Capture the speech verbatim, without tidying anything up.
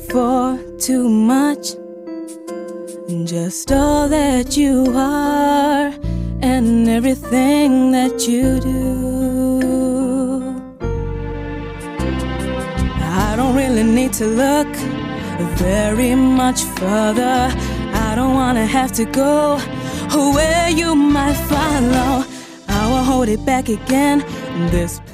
for too much. Just all that you are and everything that you do. I don't really need to look very much further. I don't wanna have to go where you might follow. I will hold it back again. This